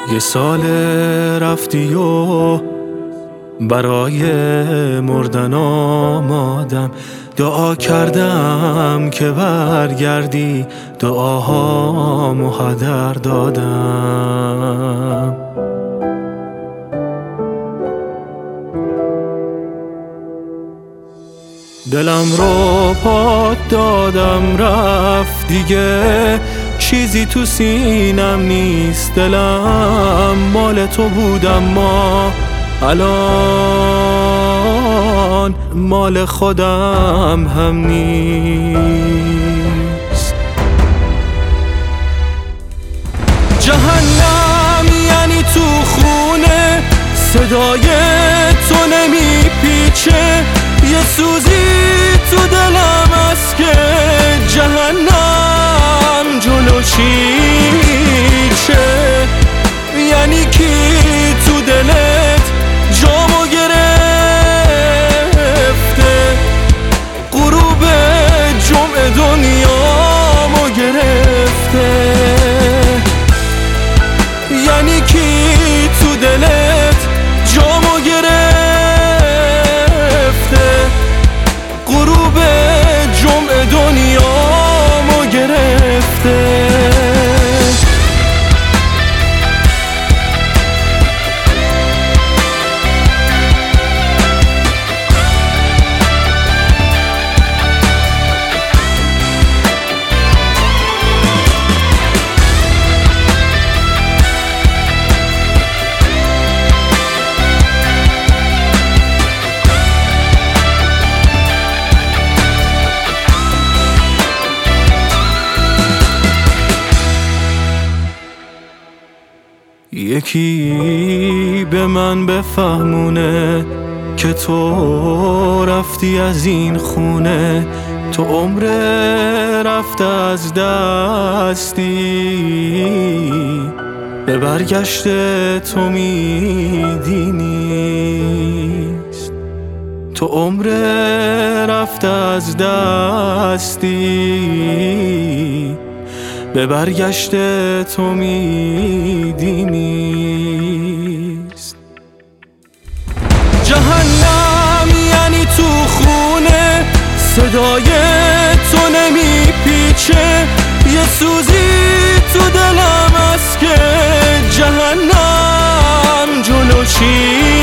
یه سال رفتی و برای مردن آمادم، دعا کردم که برگردی، دعاهامو هدر دادم. دلم رو پات دادم رفت دیگه، چیزی تو سینم نیست، دلم مال تو بودم ما الان مال خودم هم نیست. جهنم یعنی تو خونه، صدای تو نمیپیچه، یه سوزی تو دلم است که جهنم جلو چیچه. یعنی کی تو دلت جامو گرفته، غروب جمعه دنیامو گرفته. یعنی کی تو دلت جامو گرفته، غروب جمعه دنیامو گرفته. یکی به من بفهمونه که تو رفتی از این خونه، تو عمر رفت از دستی، به برگشت تو میدی نیست. تو عمر رفت از دستی، به برگشت تو میدی نیست. جهنم یعنی تو خونه، صدای تو نمیپیچه، یه سوزی تو دلم است که جهنم جلو چی